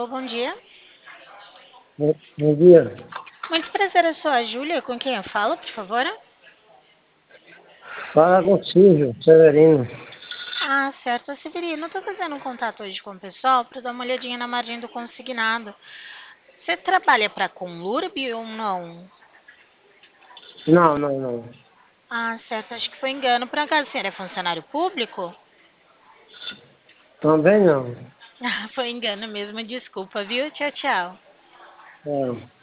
Alô, bom dia. Bom dia. Muito prazer, eu sou a Júlia, com quem eu falo, por favor? Fala com o Silvio Severino. Ah, certo, Severino, eu tô fazendo um contato hoje com o pessoal para dar uma olhadinha na margem do consignado. Você trabalha para a Conlurb ou não? Não, não, não. Ah, certo, acho que foi engano. Por acaso, você é funcionário público? Também não. Ah, foi engano mesmo, desculpa, viu? Tchau, tchau. É.